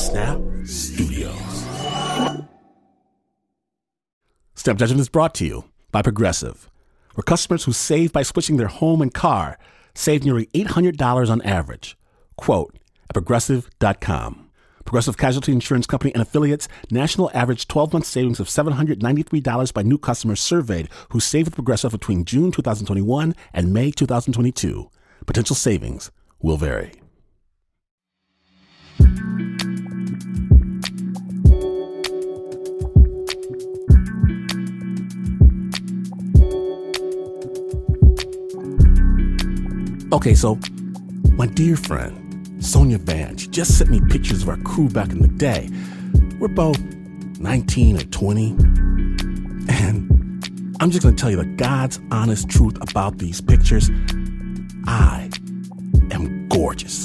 Snap Studios. Snap Judgment is brought to you by Progressive, where customers who save by switching their home and car save nearly $800 on average. Quote at Progressive.com. Progressive Casualty Insurance Company and affiliates, national average 12-month savings of $793 by new customers surveyed who saved with Progressive between June 2021 and May 2022. Potential savings will vary. Okay, so my dear friend, Sonia Vance, just sent me pictures of our crew back in the day. We're both 19 or 20. And I'm just going to tell you the God's honest truth about these pictures. I am gorgeous.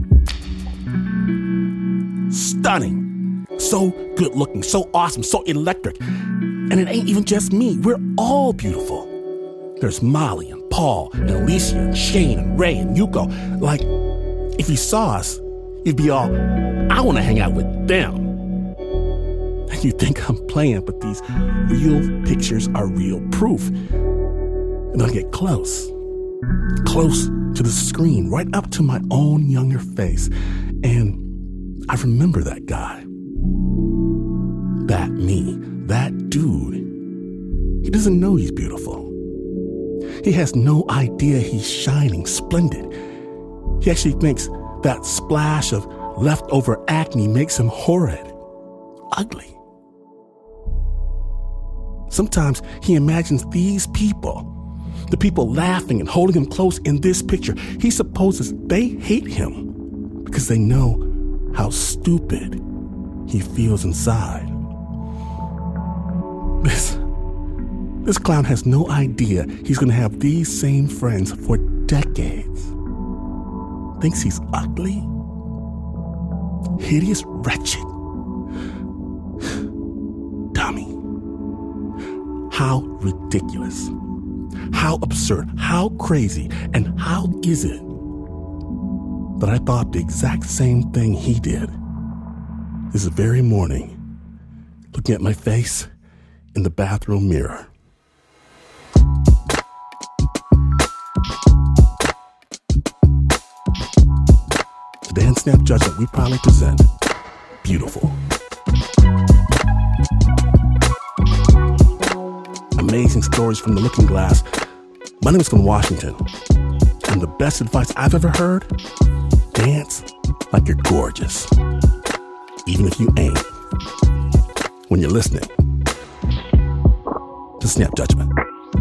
Stunning. So good looking, so awesome, so electric. And it ain't even just me. We're all beautiful. There's Molly and Paul and Alicia and Shane and Ray and Yuko. Like, if you saw us, you'd be all, I want to hang out with them. And you think I'm playing, but these real pictures are real proof. And I get close to the screen, right up to my own younger face. And I remember that guy. That me. That dude. He doesn't know he's beautiful. He has no idea he's shining, splendid. He actually thinks that splash of leftover acne makes him horrid, ugly. Sometimes he imagines these people, the people laughing and holding him close in this picture, he supposes they hate him because they know how stupid he feels inside. This clown has no idea he's going to have these same friends for decades. Thinks he's ugly, hideous, wretched. Dummy. How ridiculous. How absurd. How crazy. And how is it that I thought the exact same thing he did this very morning, looking at my face in the bathroom mirror? Today on Snap Judgment, we proudly present Beautiful. Amazing stories from the looking glass. My name is Glenn Washington, and the best advice I've ever heard, dance like you're gorgeous, even if you ain't, when you're listening to Snap Judgment.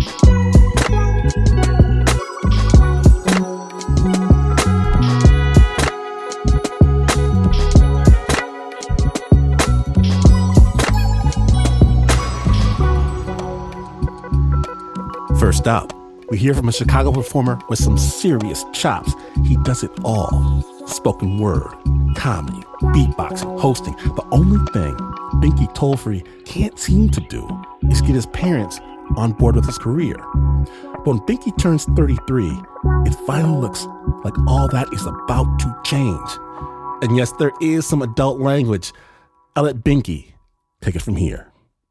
First up, we hear from a Chicago performer with some serious chops. He does it all. Spoken word, comedy, beatboxing, hosting. The only thing Binky Tollfree can't seem to do is get his parents on board with his career. But when Binky turns 33, it finally looks like all that is about to change. And yes, there is some adult language. I'll let Binky take it from here.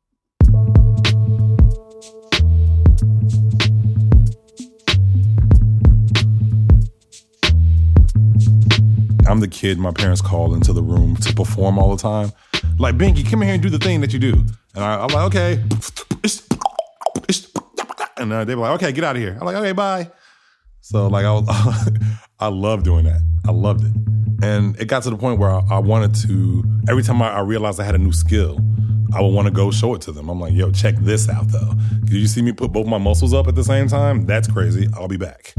I'm the kid my parents call into the room to perform all the time. Like, Binky, come in here and do the thing that you do. And I'm like, okay. And they were like, okay, get out of here. I'm like, okay, bye. So, like, I love doing that. I loved it. And it got to the point where I wanted to, every time I realized I had a new skill, I would want to go show it to them. I'm like, yo, check this out, though. Did you see me put both my muscles up at the same time? That's crazy. I'll be back.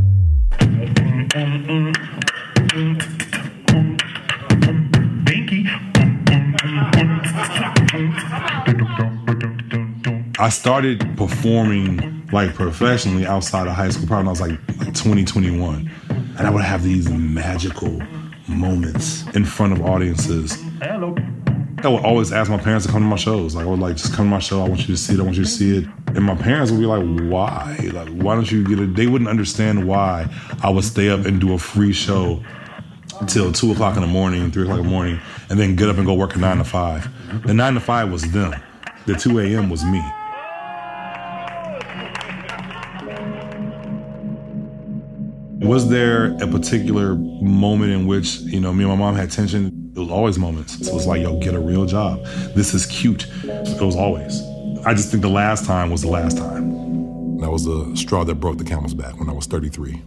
I started performing like professionally outside of high school probably when I was like 20, 21. And I would have these magical moments in front of audiences. Hello. I would always ask my parents to come to my shows. Like, I would like, just come to my show. I want you to see it. I want you to see it. And my parents would be like, why? Like, why don't you get it? They wouldn't understand why I would stay up and do a free show till 2 o'clock in the morning, 3 o'clock in the morning, and then get up and go work a 9 to 5. The 9 to 5 was them. The 2 a.m. was me. Was there a particular moment in which, me and my mom had tension? It was always moments. So it was like, yo, get a real job. This is cute. It was always. I just think the last time was the last time. That was the straw that broke the camel's back when I was 33.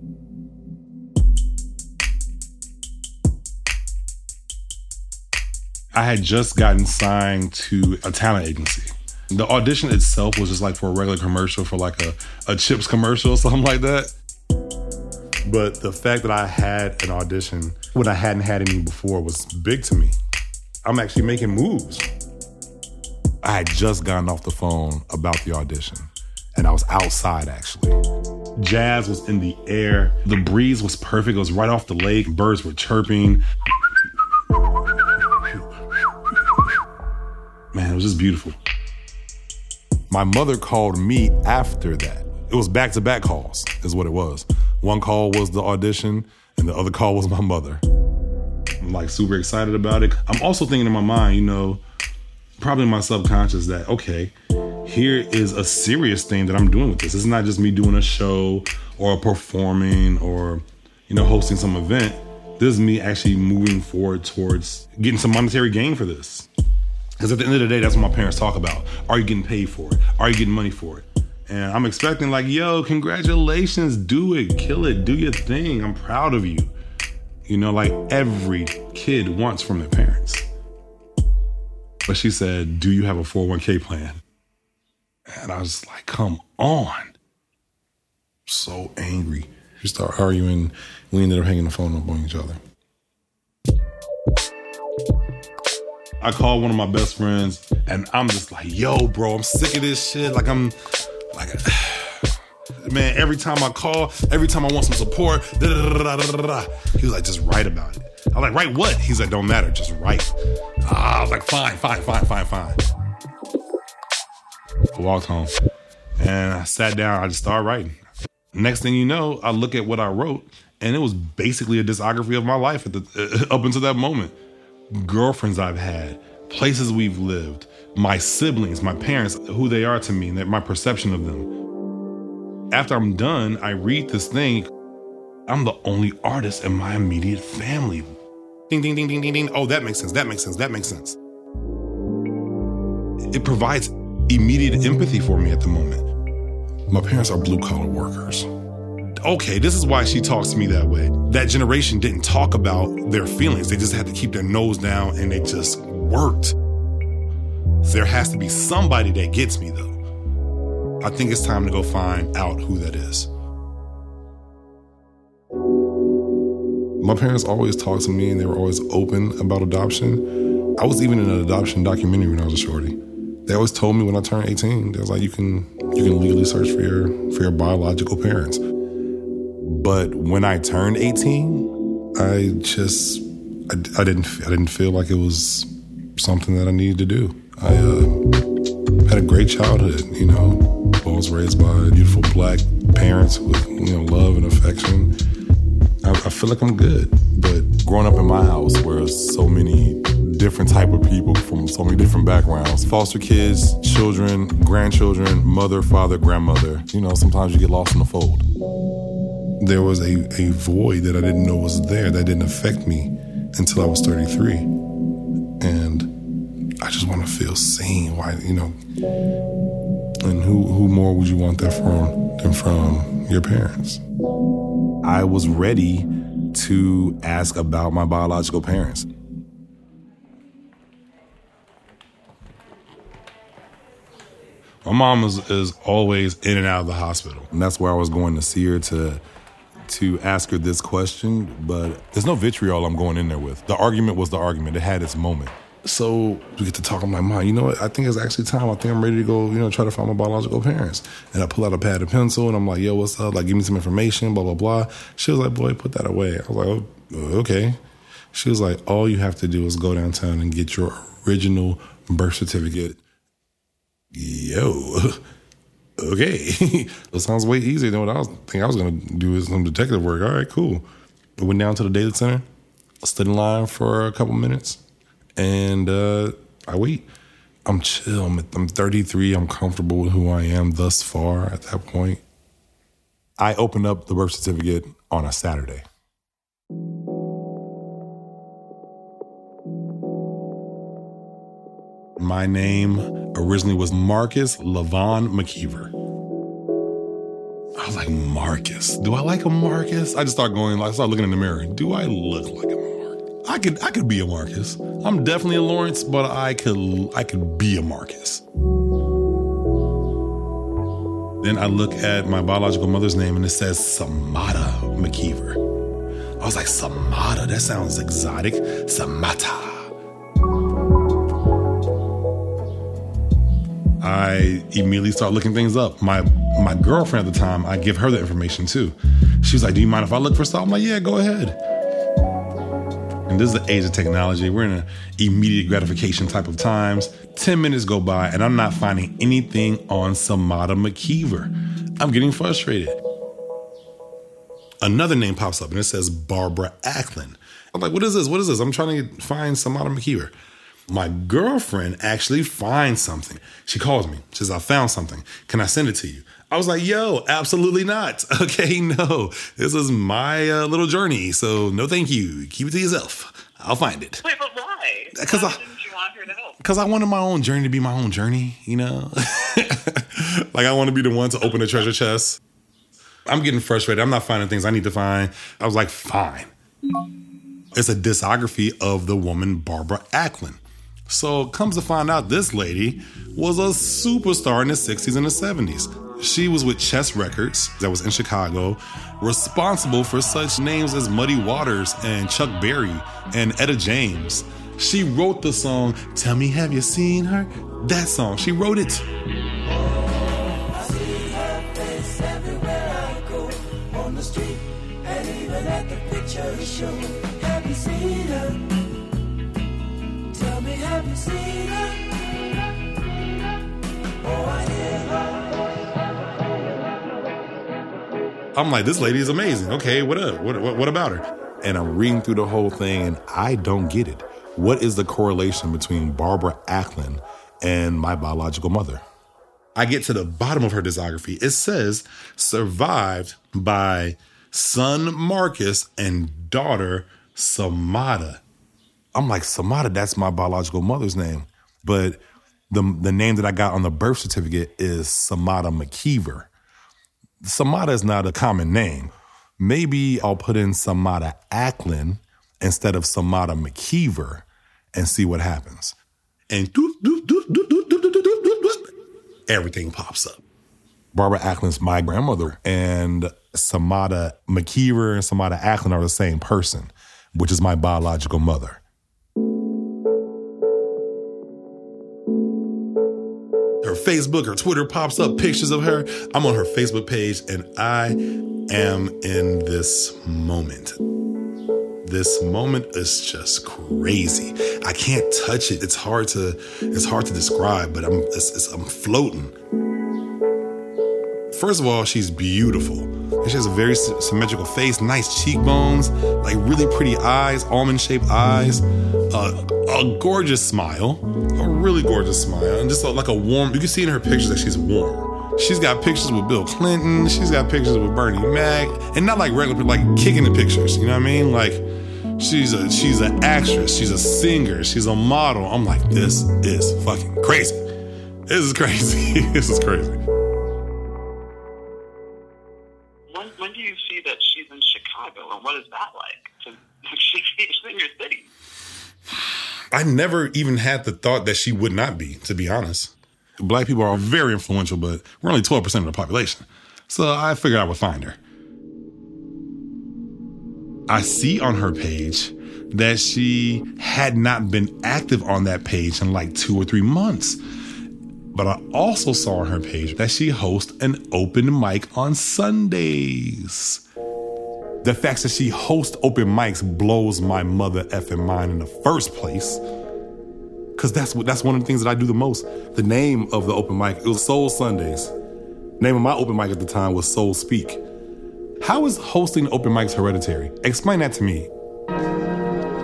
I had just gotten signed to a talent agency. The audition itself was just like for a regular commercial, for like a Chips commercial or something like that. But the fact that I had an audition when I hadn't had any before was big to me. I'm actually making moves. I had just gotten off the phone about the audition, and I was outside actually. Jazz was in the air. The breeze was perfect. It was right off the lake. Birds were chirping. Man, it was just beautiful. My mother called me after that. It was back-to-back calls, is what it was. One call was the audition, and the other call was my mother. I'm like super excited about it. I'm also thinking in my mind, probably in my subconscious that, okay, here is a serious thing that I'm doing with this. It's not just me doing a show or performing or, hosting some event. This is me actually moving forward towards getting some monetary gain for this. Because at the end of the day, that's what my parents talk about. Are you getting paid for it? Are you getting money for it? And I'm expecting like, yo, congratulations, do it, kill it, do your thing. I'm proud of you. Like every kid wants from their parents. But she said, do you have a 401k plan? And I was like, come on. So angry. We started arguing. We ended up hanging the phone up on each other. I called one of my best friends and I'm just like, yo, bro, I'm sick of this shit. Man, every time I call, every time I want some support, he was like, just write about it. I'm like, write what? He's like, don't matter, just write. I was like, fine. I walked home and I sat down, I just started writing. Next thing you know, I look at what I wrote and it was basically a discography of my life up until that moment. Girlfriends I've had, places we've lived, my siblings, my parents, who they are to me, and my perception of them. After I'm done, I read this thing. I'm the only artist in my immediate family. Ding, ding, ding, ding, ding, ding. Oh, that makes sense. It provides immediate empathy for me at the moment. My parents are blue-collar workers. Okay, this is why she talks to me that way. That generation didn't talk about their feelings. They just had to keep their nose down and they just worked. There has to be somebody that gets me, though. I think it's time to go find out who that is. My parents always talked to me and they were always open about adoption. I was even in an adoption documentary when I was a shorty. They always told me when I turned 18, they was like, you can legally search for your biological parents. But when I turned 18, I didn't feel like it was something that I needed to do. I had a great childhood, I was raised by beautiful Black parents with, love and affection. I feel like I'm good. But growing up in my house where so many different type of people from so many different backgrounds, foster kids, children, grandchildren, mother, father, grandmother, sometimes you get lost in the fold. There was a void that I didn't know was there that didn't affect me until I was 33. And I just want to feel seen. Why, and who more would you want that from than from your parents? I was ready to ask about my biological parents. My mom is always in and out of the hospital. And that's where I was going to see her to ask her this question, but there's no vitriol I'm going in there with. The argument was the argument. It had its moment. So we get to talk. I'm like, Mom, you know what? I think it's actually time. I think I'm ready to go, try to find my biological parents. And I pull out a pad and pencil and I'm like, yo, what's up? Like, give me some information, blah, blah, blah. She was like, boy, put that away. I was like, oh, okay. She was like, all you have to do is go downtown and get your original birth certificate. Yo, okay. That sounds way easier than what I was thinking I was going to do is some detective work. All right, cool. I went down to the data center. I stood in line for a couple minutes, and I wait. I'm chill. I'm 33. I'm comfortable with who I am thus far at that point. I opened up the birth certificate on a Saturday. My name originally was Marcus Levon McKeever. I was like, Marcus? Do I like a Marcus? I just started looking in the mirror. Do I look like a Marcus? I could be a Marcus. I'm definitely a Lawrence, but I could be a Marcus. Then I look at my biological mother's name and it says Samata McKeever. I was like, Samata? That sounds exotic. Samata. I immediately start looking things up. My girlfriend at the time, I give her the information too. She was like, do you mind if I look for stuff? I'm like, yeah, go ahead. And this is the age of technology. We're in an immediate gratification type of times. 10 minutes go by and I'm not finding anything on Samata McKeever. I'm getting frustrated. Another name pops up and it says Barbara Acklin. I'm like, what is this? What is this? I'm trying to find Samata McKeever. My girlfriend actually finds something. She calls me. She says, I found something. Can I send it to you? I was like, yo, absolutely not. Okay, no. This is my little journey. So no, thank you. Keep it to yourself. I'll find it. Wait, but why? Why didn't you want her to help? Because I wanted my own journey to be my own journey, you know? Like I want to be the one to open the treasure chest. I'm getting frustrated. I'm not finding things I need to find. I was like, fine. It's a discography of the woman Barbara Acklin. So comes to find out this lady was a superstar in the 60s and the 70s. She was with Chess Records that was in Chicago, responsible for such names as Muddy Waters and Chuck Berry and Etta James. She wrote the song, Tell Me Have You Seen Her? That song, she wrote it. I see her face everywhere I go, on the street and even at the picture show. Have you seen her? Tell me, have you seen her? Oh, I hear her. I'm like, this lady is amazing. Okay, what up? What about her? And I'm reading through the whole thing and I don't get it. What is the correlation between Barbara Acklin and my biological mother? I get to the bottom of her discography. It says survived by son Marcus and daughter Samata. I'm like, Samata, that's my biological mother's name. But the name that I got on the birth certificate is Samata McKeever. Samata is not a common name. Maybe I'll put in Samata Acklin instead of Samata McKeever and see what happens. And everything pops up. Barbara Acklin's my grandmother, and Samata McKeever and Samata Acklin are the same person, which is my biological mother. Her Facebook, her Twitter pops up, pictures of her. I'm on her Facebook page and I am in this moment. This moment is just crazy. I can't touch it. It's hard to describe, but I'm floating. First of all, she's beautiful. She has a very symmetrical face, nice cheekbones, like really pretty eyes, almond-shaped eyes, a gorgeous smile, a really gorgeous smile, and just like a warm, you can see in her pictures that she's warm. She's got pictures with Bill Clinton, she's got pictures with Bernie Mac, and not like regular people, like kicking the pictures, you know what I mean? Like, she's an actress, she's a singer, she's a model. I'm like, this is fucking crazy. This is crazy. This is crazy. When do you see that she's in Chicago, and what is that like? She's in your city. I never even had the thought that she would not be, to be honest. Black people are very influential, but we're only 12% of the population. So I figured I would find her. I see on her page that she had not been active on that page in like 2 or 3 months. But I also saw on her page that she hosts an open mic on Sundays. The fact that she hosts open mics blows my mother effing mind in the first place. Because that's one of the things that I do the most. The name of the open mic, it was Soul Sundays. Name of my open mic at the time was Soul Speak. How is hosting open mics hereditary? Explain that to me.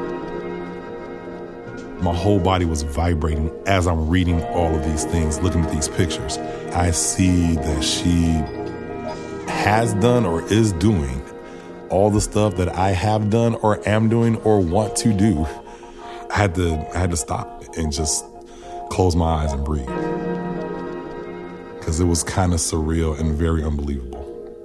My whole body was vibrating as I'm reading all of these things, looking at these pictures. I see that she has done or is doing all the stuff that I have done or am doing or want to do. I had to stop and just close my eyes and breathe, because it was kind of surreal and very unbelievable.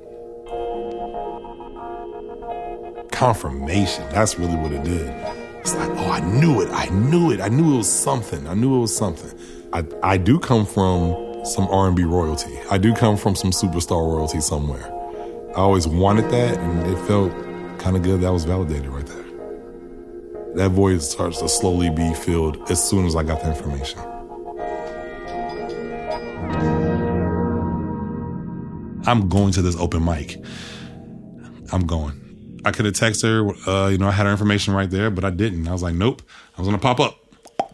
Confirmation, that's really what it did. It's like, oh, I knew it. I knew it was something. I do come from some R&B royalty. I do come from some superstar royalty somewhere. I always wanted that, and it felt kind of good. That was validated right there. That void starts to slowly be filled as soon as I got the information. I'm going to this open mic. I'm going. I could have texted her, I had her information right there, but I didn't. I was like, nope, I was going to pop up.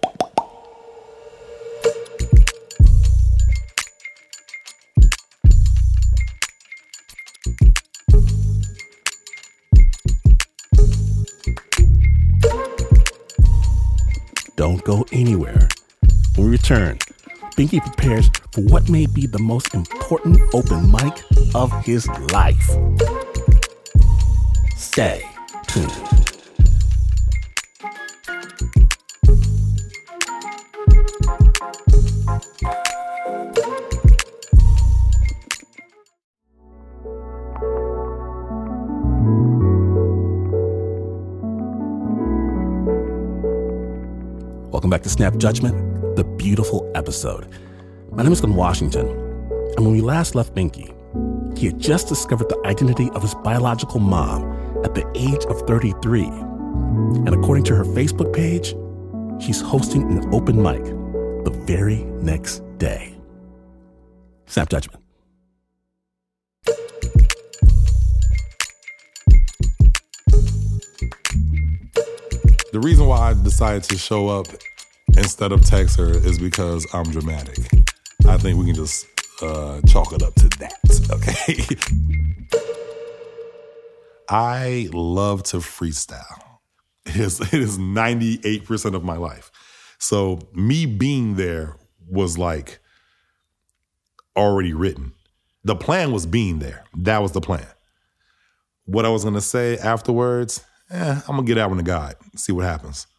Don't go anywhere. When we return, Binky prepares for what may be the most important open mic of his life. Stay tuned. Welcome back to Snap Judgment, the beautiful episode. My name is Glenn Washington, and when we last left Binky, he had just discovered the identity of his biological mom at the age of 33. And according to her Facebook page, she's hosting an open mic the very next day. Snap Judgment. The reason why I decided to show up instead of text her is because I'm dramatic. I think we can just chalk it up to that, okay? I love to freestyle. It is 98% of my life. So me being there was like already written. The plan was being there. That was the plan. What I was going to say afterwards, I'm going to get that one to God, see what happens.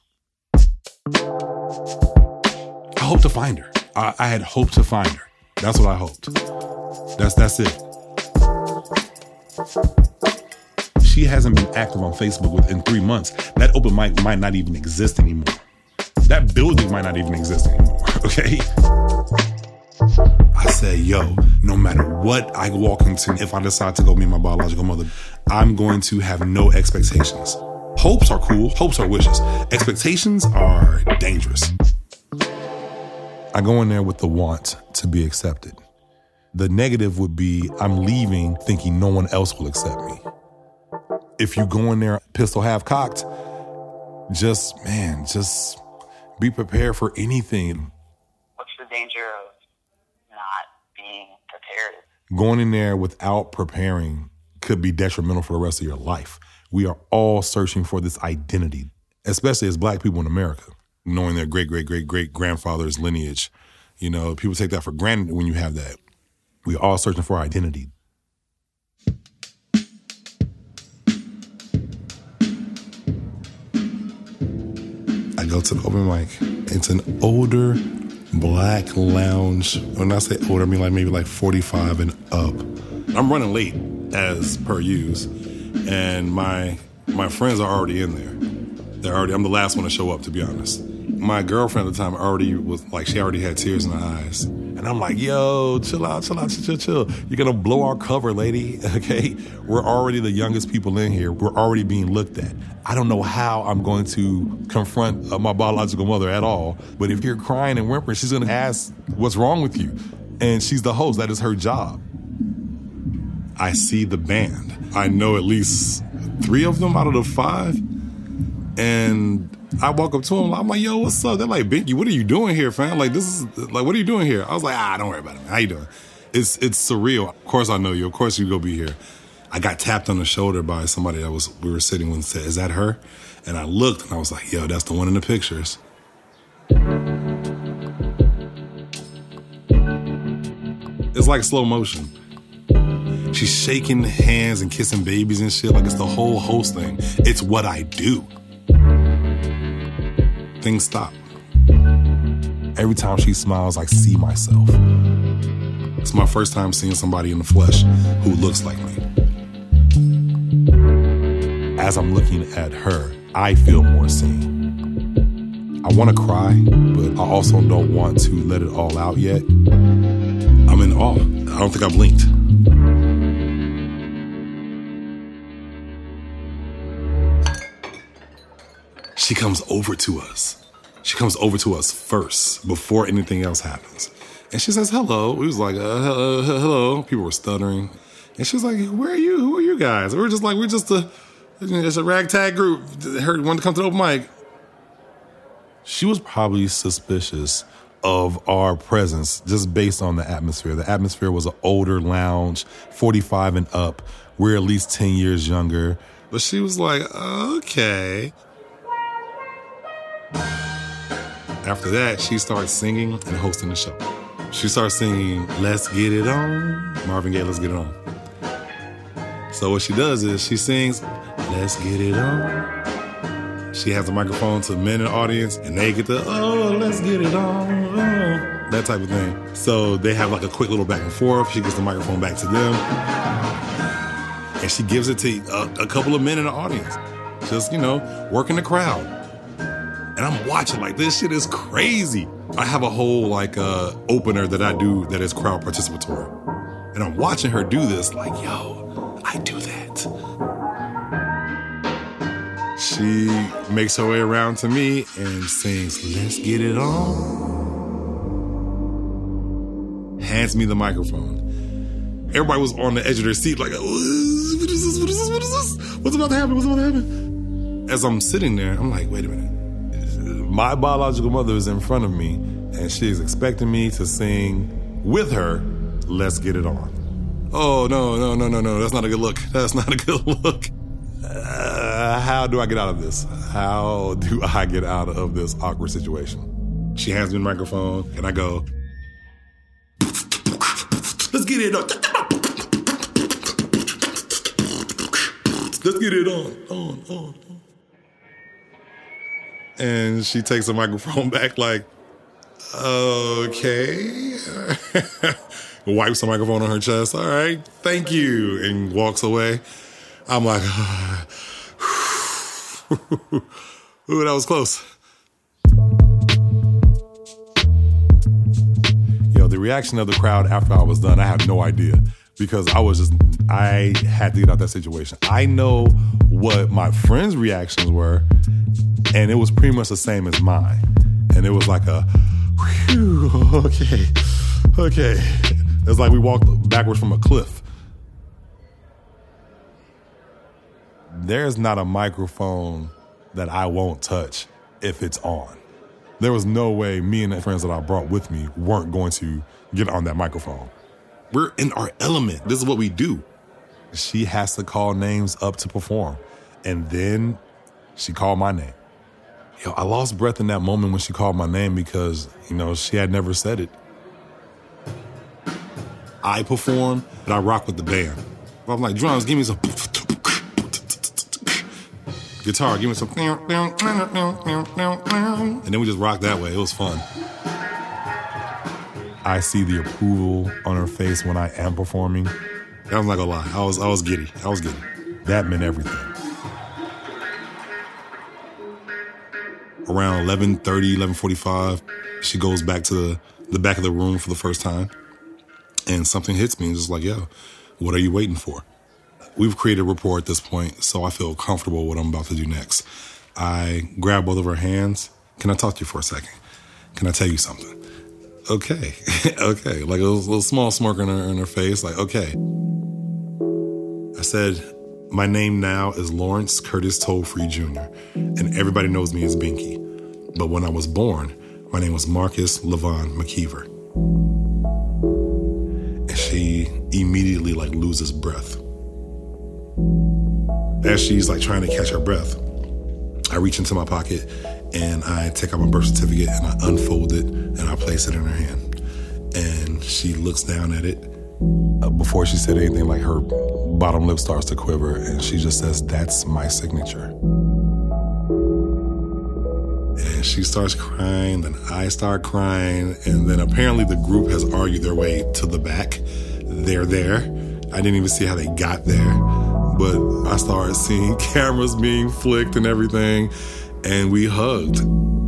I hope to find her. I had hoped to find her. That's what I hoped. That's it. She hasn't been active on Facebook within 3 months. That open mic might not even exist anymore. That building might not even exist anymore, okay? I said, yo, no matter what I walk into, if I decide to go meet my biological mother, I'm going to have no expectations. Hopes are cool. Hopes are wishes. Expectations are dangerous. I go in there with the want to be accepted. The negative would be I'm leaving thinking no one else will accept me. If you go in there pistol half cocked, just be prepared for anything. What's the danger of not being prepared? Going in there without preparing could be detrimental for the rest of your life. We are all searching for this identity, especially as Black people in America, knowing their great-great-great-great-grandfather's lineage. You know, people take that for granted when you have that. We're all searching for identity. I go to the open mic. It's an older Black lounge. When I say older, I mean maybe 45 and up. I'm running late as per use, and my friends are already in there. I'm the last one to show up, to be honest. My girlfriend at the time she already had tears in her eyes. And I'm like, yo, chill out. You're going to blow our cover, lady, okay? We're already the youngest people in here. We're already being looked at. I don't know how I'm going to confront my biological mother at all. But if you're crying and whimpering, she's going to ask, what's wrong with you? And she's the host. That is her job. I see the band. I know at least 3 of them out of the 5. And I walk up to them. I'm like, yo, what's up? They're like, Binky, what are you doing here, fam? What are you doing here? I was like, don't worry about it, man. How you doing? It's surreal. Of course I know you. Of course you go be here. I got tapped on the shoulder by somebody we were sitting with and said, is that her? And I looked and I was like, yo, that's the one in the pictures. like slow motion. She's shaking hands and kissing babies and shit like it's the whole host thing. It's what I do. Things stop. Every time she smiles, I see myself. It's my first time seeing somebody in the flesh who looks like me. As I'm looking at her, I feel more seen. I want to cry, but I also don't want to let it all out yet. I'm in awe. I don't think I blinked. She comes over to us. She comes over to us first, before anything else happens. And she says, hello. We was like, hello. People were stuttering. And she was like, where are you? Who are you guys? We're just a ragtag group. Heard wanted to come to the open mic. She was probably suspicious of our presence just based on the atmosphere. The atmosphere was an older lounge, 45 and up. We're at least 10 years younger. But she was like, okay. After that, she starts singing and hosting the show. She starts singing, Let's Get It On. Marvin Gaye, Let's Get It On. So what she does is she sings, Let's Get It On. She has a microphone to men in the audience, and they get the, oh, let's get it on, oh, that type of thing. So they have like a quick little back and forth. She gets the microphone back to them, and she gives it to a couple of men in the audience, just, working the crowd. And I'm watching like, this shit is crazy. I have a whole opener that I do that is crowd participatory. And I'm watching her do this like, yo, I do that. She makes her way around to me and sings, Let's Get It On. Hands me the microphone. Everybody was on the edge of their seat like, what is this? What is this? What is this? What's about to happen? What's about to happen? As I'm sitting there, I'm like, wait a minute. My biological mother is in front of me, and she's expecting me to sing with her, Let's Get It On. Oh, no. That's not a good look. That's not a good look. How do I get out of this? How do I get out of this awkward situation? She hands me the microphone, and I go, let's get it on. Let's get it on. And she takes the microphone back like, okay. Wipes the microphone on her chest. All right, thank you. And walks away. I'm like, ooh, that was close. The reaction of the crowd after I was done, I have no idea. Because I had to get out that situation. I know what my friends' reactions were, and it was pretty much the same as mine. And it was like a, whew, okay. It's like we walked backwards from a cliff. There's not a microphone that I won't touch if it's on. There was no way me and the friends that I brought with me weren't going to get on that microphone. We're in our element. This is what we do. She has to call names up to perform. And then she called my name. I lost breath in that moment when she called my name because, she had never said it. I perform, but I rock with the band. I'm like, drums, give me some. Guitar, give me some. And then we just rock that way. It was fun. I see the approval on her face when I am performing. I'm not gonna lie. I was giddy. That meant everything. Around 11:30, 11:45, she goes back to the back of the room for the first time. And something hits me and just like, yo, what are you waiting for? We've created a rapport at this point, so I feel comfortable with what I'm about to do next. I grab both of her hands. Can I talk to you for a second? Can I tell you something? Okay. Like a little small smirk in her face, like, okay. I said, my name now is Lawrence Curtis Tollfree Jr., and everybody knows me as Binky. But when I was born, my name was Marcus Levon McKeever. And she immediately loses breath. As she's trying to catch her breath, I reach into my pocket and I take out my birth certificate and I unfold it and I place it in her hand. And she looks down at it before she said anything, like her bottom lip starts to quiver and she just says, "That's my signature." And she starts crying, then I start crying, and then apparently the group has argued their way to the back. They're there. I didn't even see how they got there, but I started seeing cameras being flicked and everything, and we hugged.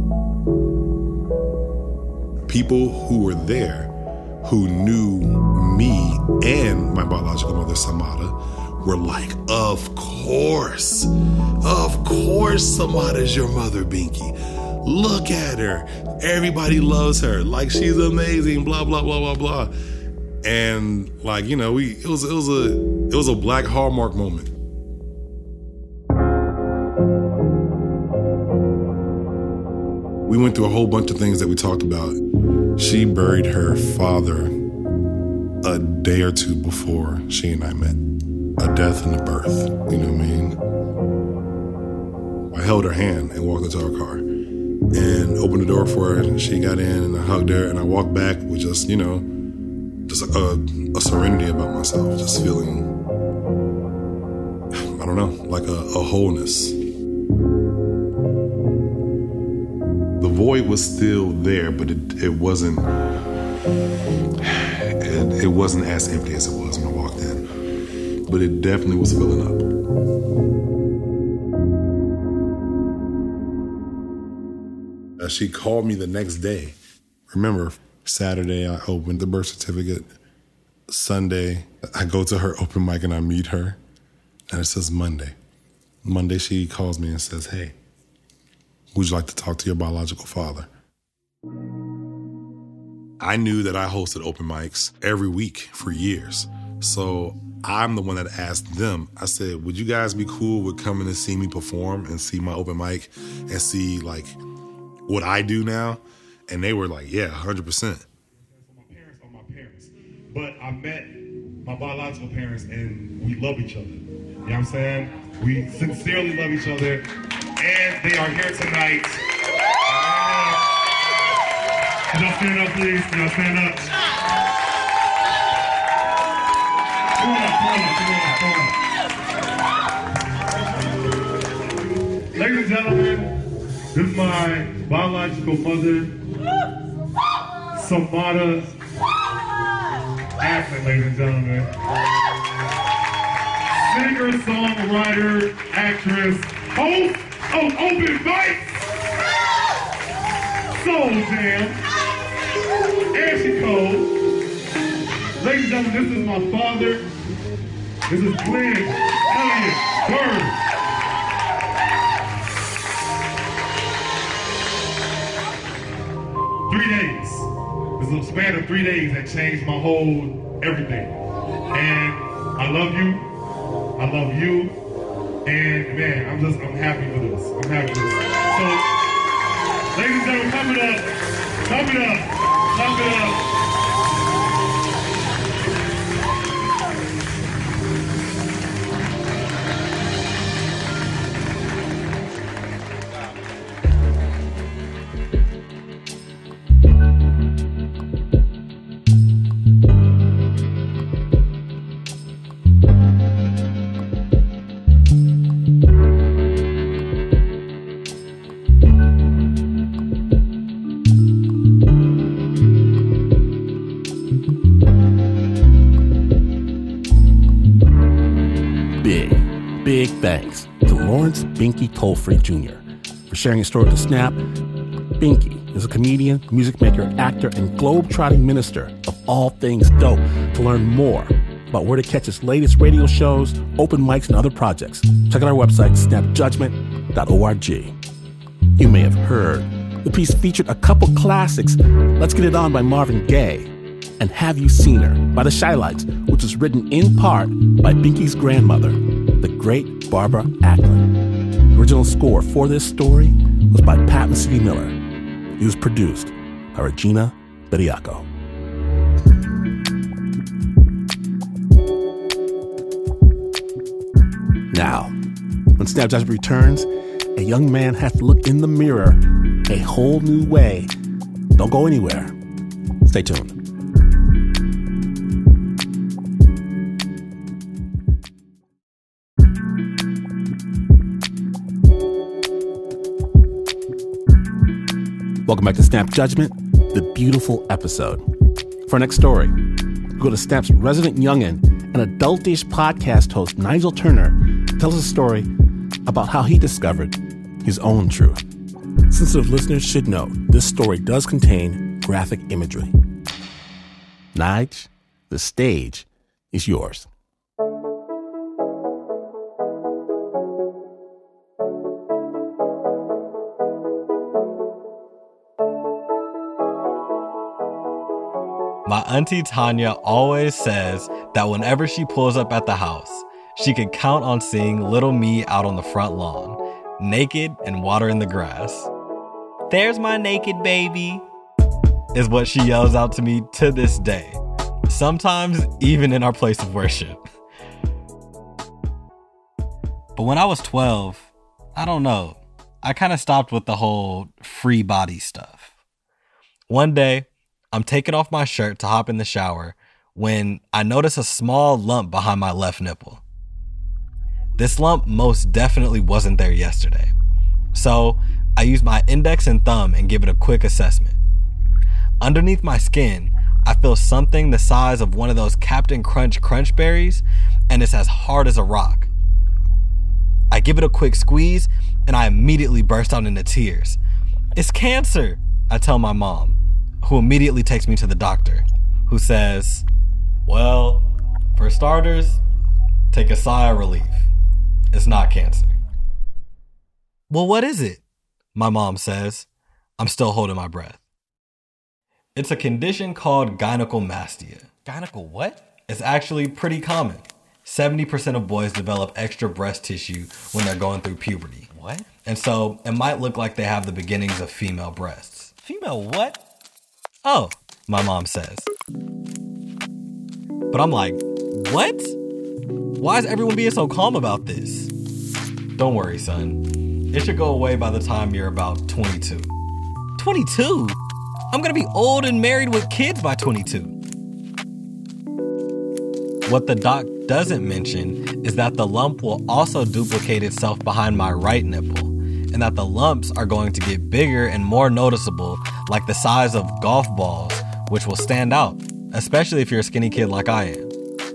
People who were there, who knew me and my biological mother, Samada, were like, of course Samada's your mother, Binky. Look at her. Everybody loves her. Like, she's amazing, blah, blah, blah, blah, blah. And like, you know, it was a Black Hallmark moment. We went through a whole bunch of things that we talked about. She buried her father a day or two before she and I met. A death and a birth, you know what I mean? I held her hand and walked into our car and opened the door for her, and she got in and I hugged her, and I walked back with just, you know, just a serenity about myself, just feeling, I don't know, like a wholeness. The void was still there, but it wasn't as empty as it was when I walked in. But it definitely was filling up. She called me the next day. Remember, Saturday I opened the birth certificate. Sunday, I go to her open mic and I meet her. And it says Monday. Monday she calls me and says, "Hey, would you like to talk to your biological father?" I knew that I hosted open mics every week for years. So I'm the one that asked them. I said, "Would you guys be cool with coming to see me perform and see my open mic and see like what I do now?" And they were like, "Yeah, 100%. My parents are my parents. But I met my biological parents and we love each other. You know what I'm saying? We sincerely love each other. And they are here tonight. Can y'all stand up, please? Can y'all stand up? Come on. Ladies and gentlemen, this is my biological mother, Samada Acklin, ladies and gentlemen. Singer, songwriter, actress, host of Open Mics, Soul Jam, and she Cole. Ladies and gentlemen, this is my father. This is Glenn Elliott Bird. This is a span of 3 days that changed my whole everything. And I love you. I love you. And man, I'm happy for this. I'm happy for this. So, ladies and gentlemen, clap it up. Clap it up. Clap it up. Big thanks to Lawrence Binky Tolfree Jr. for sharing his story with The Snap. Binky is a comedian, music maker, actor, and globe-trotting minister of all things dope. To learn more about where to catch his latest radio shows, open mics, and other projects, check out our website, snapjudgment.org. You may have heard the piece featured a couple classics, Let's Get It On by Marvin Gaye and Have You Seen Her by the Shylights, which was written in part by Binky's grandmother, the great Barbara Acklin. The original score for this story was by Pat Mesiti-Miller. It was produced by Regina Bediaco. Now, when Snap Judgment returns, a young man has to look in the mirror a whole new way. Don't go anywhere. Stay tuned. Welcome back to Snap Judgment, the beautiful episode. For our next story, go to Snap's resident youngin' and adultish podcast host Nigel Turner tells a story about how he discovered his own truth. Sensitive listeners should know this story does contain graphic imagery. Nige, the stage is yours. My auntie Tanya always says that whenever she pulls up at the house, she could count on seeing little me out on the front lawn, naked and watering the grass. "There's my naked baby," is what she yells out to me to this day, sometimes even in our place of worship. But when I was 12, I don't know, I kind of stopped with the whole free body stuff. One day, I'm taking off my shirt to hop in the shower when I notice a small lump behind my left nipple. This lump most definitely wasn't there yesterday. So I use my index and thumb and give it a quick assessment. Underneath my skin, I feel something the size of one of those Captain Crunch Crunch berries, and it's as hard as a rock. I give it a quick squeeze and I immediately burst out into tears. "It's cancer," I tell my mom, who immediately takes me to the doctor, who says, "Well, for starters, take a sigh of relief. It's not cancer." "Well, what is it?" my mom says. I'm still holding my breath. "It's a condition called gynecomastia." Gyneco what? It's actually pretty common. 70% of boys develop extra breast tissue when they're going through puberty. What? And so it might look like they have the beginnings of female breasts. Female what? "Oh," my mom says. But I'm like, what? Why is everyone being so calm about this? "Don't worry, son. It should go away by the time you're about 22. 22? I'm gonna be old and married with kids by 22. What the doc doesn't mention is that the lump will also duplicate itself behind my right nipple, and that the lumps are going to get bigger and more noticeable, like the size of golf balls, which will stand out, especially if you're a skinny kid like I am.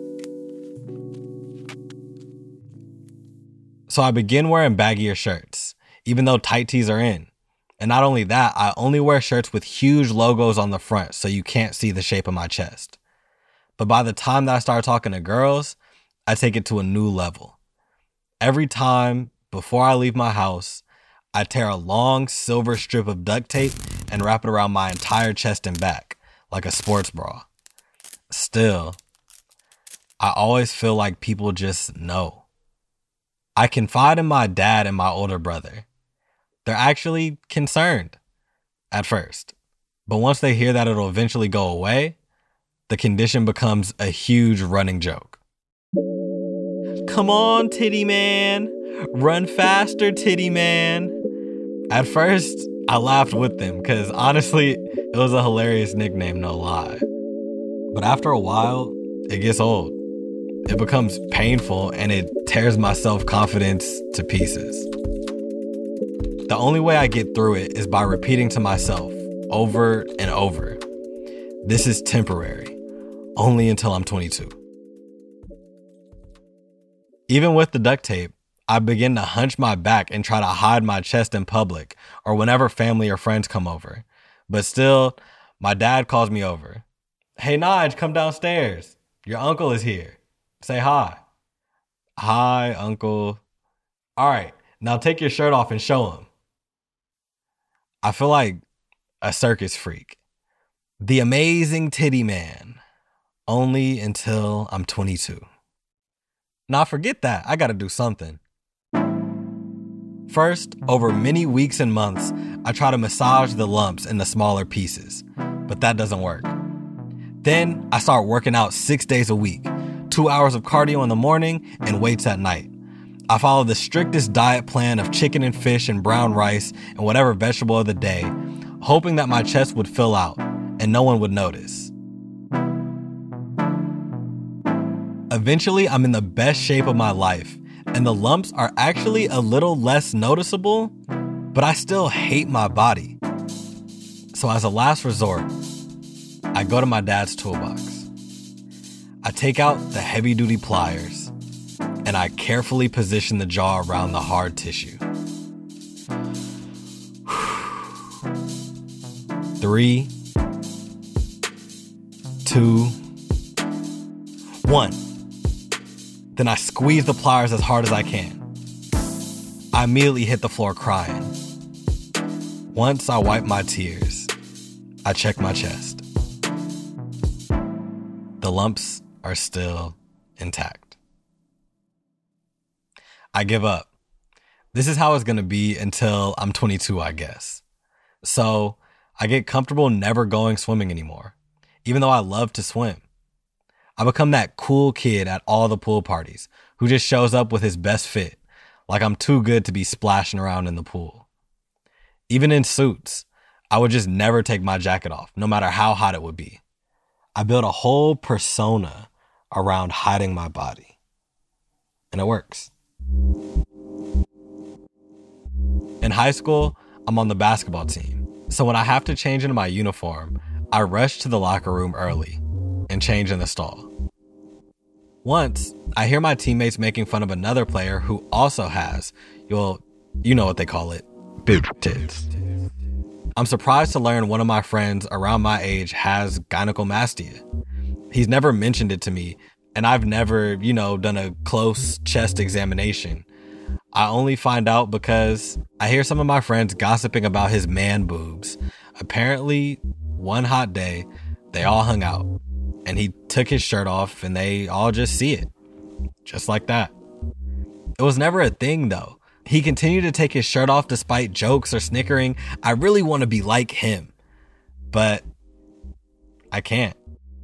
So I begin wearing baggier shirts, even though tight tees are in. And not only that, I only wear shirts with huge logos on the front so you can't see the shape of my chest. But by the time that I start talking to girls, I take it to a new level. Every time before I leave my house, I tear a long silver strip of duct tape and wrap it around my entire chest and back, like a sports bra. Still, I always feel like people just know. I confide in my dad and my older brother. They're actually concerned at first, but once they hear that it'll eventually go away, the condition becomes a huge running joke. "Come on, titty man. Run faster, titty man." At first, I laughed with them because honestly, it was a hilarious nickname, no lie. But after a while, it gets old. It becomes painful and it tears my self-confidence to pieces. The only way I get through it is by repeating to myself over and over, this is temporary, only until I'm 22. Even with the duct tape, I begin to hunch my back and try to hide my chest in public or whenever family or friends come over. But still, my dad calls me over. "Hey, Nige, come downstairs. Your uncle is here. Say hi." "Hi, uncle." "All right, now take your shirt off and show him." I feel like a circus freak. The amazing titty man. Only until I'm 22. Now forget that. I gotta do something. First, over many weeks and months, I try to massage the lumps in the smaller pieces, but that doesn't work. Then I start working out 6 days a week, 2 hours of cardio in the morning and weights at night. I follow the strictest diet plan of chicken and fish and brown rice and whatever vegetable of the day, hoping that my chest would fill out and no one would notice. Eventually, I'm in the best shape of my life, and the lumps are actually a little less noticeable, but I still hate my body. So as a last resort, I go to my dad's toolbox. I take out the heavy-duty pliers and I carefully position the jaw around the hard tissue. 3, 2, 1. Then I squeeze the pliers as hard as I can. I immediately hit the floor crying. Once I wipe my tears, I check my chest. The lumps are still intact. I give up. This is how it's going to be until I'm 22, I guess. So I get comfortable never going swimming anymore, even though I love to swim. I become that cool kid at all the pool parties who just shows up with his best fit, like I'm too good to be splashing around in the pool. Even in suits, I would just never take my jacket off, no matter how hot it would be. I built a whole persona around hiding my body. And it works. In high school, I'm on the basketball team. So when I have to change into my uniform, I rush to the locker room early and change in the stall. Once, I hear my teammates making fun of another player who also has, you know what they call it, big tits. I'm surprised to learn one of my friends around my age has gynecomastia. He's never mentioned it to me, and I've never, done a close chest examination. I only find out because I hear some of my friends gossiping about his man boobs. Apparently, one hot day, they all hung out, and he took his shirt off, and they all just see it. Just like that. It was never a thing, though. He continued to take his shirt off despite jokes or snickering. I really want to be like him, but I can't.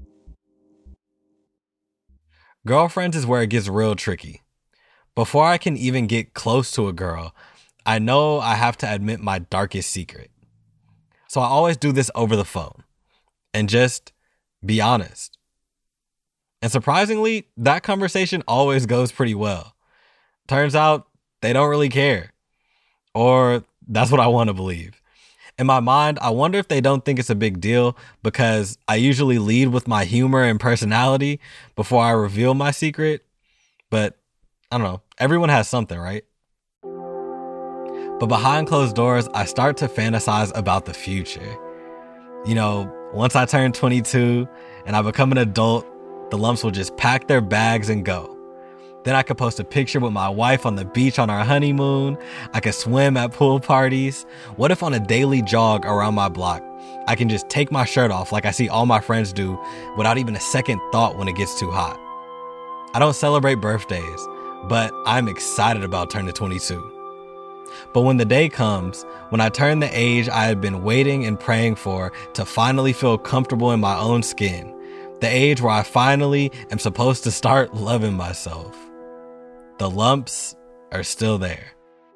Girlfriends is where it gets real tricky. Before I can even get close to a girl, I know I have to admit my darkest secret. So I always do this over the phone and just be honest. And surprisingly, that conversation always goes pretty well. Turns out they don't really care. Or that's what I want to believe. In my mind, I wonder if they don't think it's a big deal because I usually lead with my humor and personality before I reveal my secret. But I don't know. Everyone has something, right? But behind closed doors, I start to fantasize about the future. Once I turn 22 and I become an adult, the lumps will just pack their bags and go. Then I could post a picture with my wife on the beach on our honeymoon. I could swim at pool parties. What if on a daily jog around my block, I can just take my shirt off like I see all my friends do without even a second thought when it gets too hot? I don't celebrate birthdays, but I'm excited about turning 22. But when the day comes, when I turn the age I had been waiting and praying for to finally feel comfortable in my own skin, the age where I finally am supposed to start loving myself, the lumps are still there.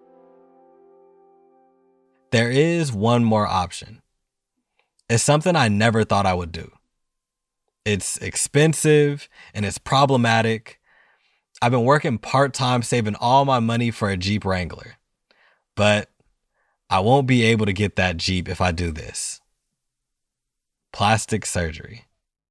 There is one more option. It's something I never thought I would do. It's expensive and it's problematic. I've been working part-time saving all my money for a Jeep Wrangler. But I won't be able to get that Jeep if I do this. Plastic surgery.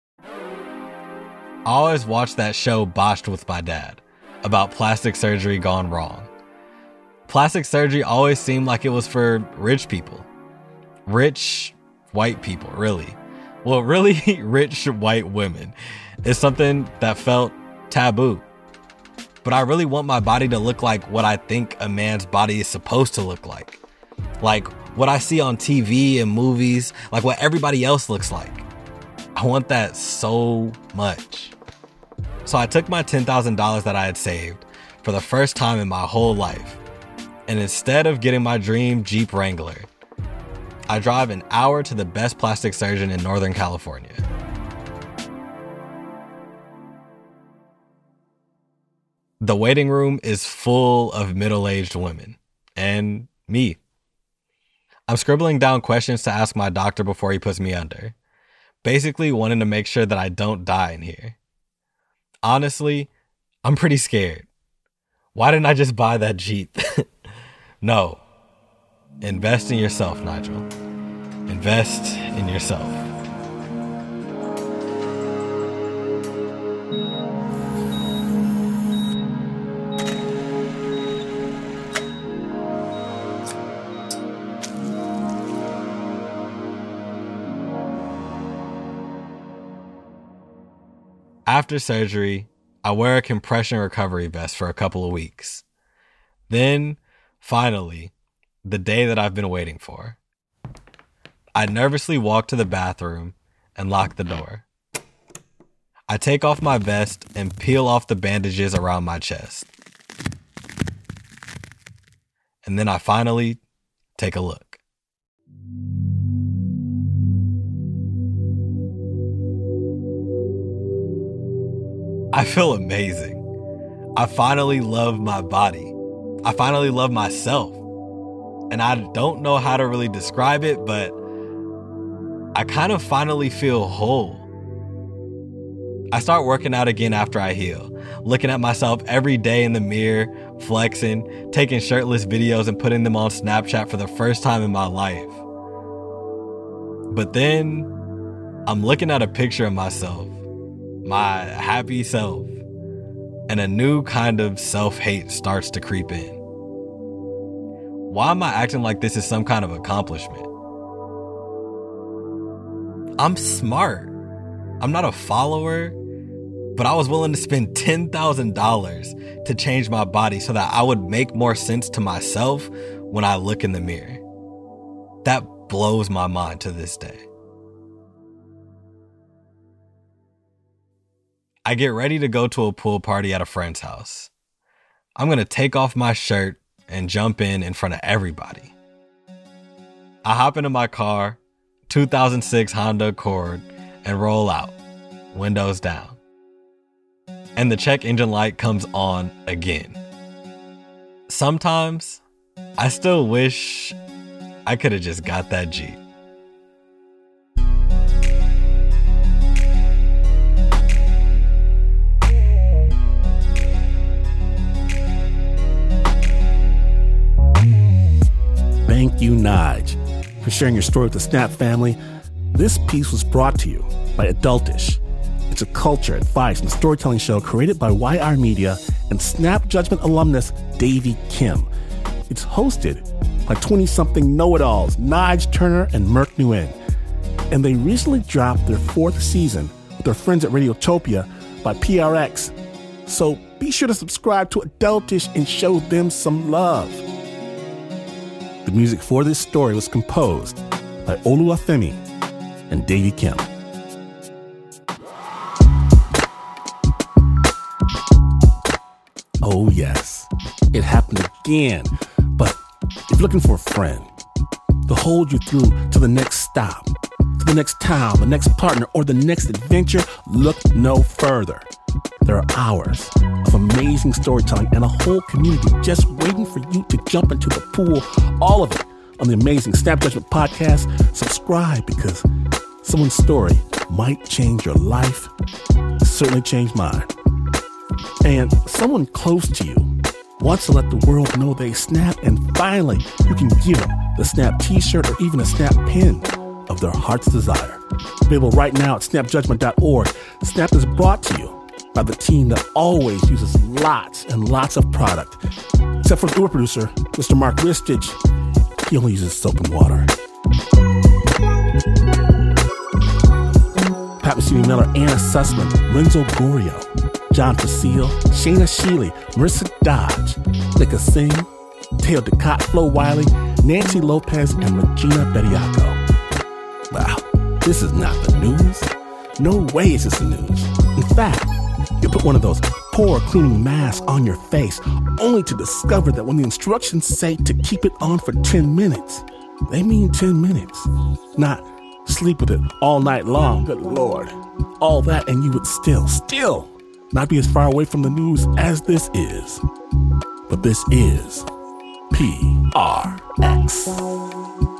I always watched that show Botched with my dad about plastic surgery gone wrong. Plastic surgery always seemed like it was for rich people. Rich white people, really. Well, really rich white women. It's something that felt taboo. But I really want my body to look like what I think a man's body is supposed to look like. Like what I see on TV and movies, like what everybody else looks like. I want that so much. So I took my $10,000 that I had saved for the first time in my whole life. And instead of getting my dream Jeep Wrangler, I drive an hour to the best plastic surgeon in Northern California. The waiting room is full of middle-aged women. And me. I'm scribbling down questions to ask my doctor before he puts me under. Basically wanting to make sure that I don't die in here. Honestly, I'm pretty scared. Why didn't I just buy that Jeep? No. Invest in yourself, Nigel. invest in yourself. After surgery, I wear a compression recovery vest for a couple of weeks. Then, finally, the day that I've been waiting for. I nervously walk to the bathroom and lock the door. I take off my vest and peel off the bandages around my chest. And then I finally take a look. I feel amazing. I finally love my body. I finally love myself. And I don't know how to really describe it, but I kind of finally feel whole. I start working out again after I heal, looking at myself every day in the mirror, flexing, taking shirtless videos and putting them on Snapchat for the first time in my life. But then I'm looking at a picture of myself, my happy self, and a new kind of self-hate starts to creep in. Why am I acting like this is some kind of accomplishment? I'm smart. I'm not a follower, but I was willing to spend $10,000 to change my body so that I would make more sense to myself when I look in the mirror. That blows my mind to this day. I get ready to go to a pool party at a friend's house. I'm going to take off my shirt and jump in front of everybody. I hop into my car, 2006 Honda Accord, and roll out, windows down. And the check engine light comes on again. Sometimes, I still wish I could have just got that Jeep. Thank you, Nige, for sharing your story with the Snap family. This piece was brought to you by Adultish. It's a culture, advice, and storytelling show created by YR Media and Snap Judgment alumnus Davey Kim. It's hosted by 20-something know-it-alls Nige Turner and Merk Nguyen. And they recently dropped their 4th season with their friends at Radiotopia by PRX. So be sure to subscribe to Adultish and show them some love. The music for this story was composed by Oluwafemi and Davey Kim. Oh yes, it happened again. But if you're looking for a friend to hold you through to the next stop, to the next town, the next partner, or the next adventure, look no further. There are hours of amazing storytelling and a whole community just waiting for you to jump into the pool. All of it on the amazing Snap Judgment podcast. Subscribe because someone's story might change your life. It certainly changed mine. And someone close to you wants to let the world know they Snap, and finally you can give them the Snap t-shirt or even a Snap pin of their heart's desire. Available right now at snapjudgment.org. Snap is brought to you by the team that always uses lots and lots of product. Except for the Uber producer, Mr. Mark Ristich. He only uses soap and water. Pat Mesiti-Miller, Anna Sussman, Renzo Gorio, John Facile, Shayna Shealy, Marissa Dodge, Lika Singh, Teo Ducat, Flo Wiley, Nancy Lopez, and Regina Bediaco. Wow, this is not the news. No way is this the news. In fact, you put one of those pore cleaning masks on your face only to discover that when the instructions say to keep it on for 10 minutes, they mean 10 minutes, not sleep with it all night long. Good Lord. All that and you would still not be as far away from the news as this is. But this is PRX.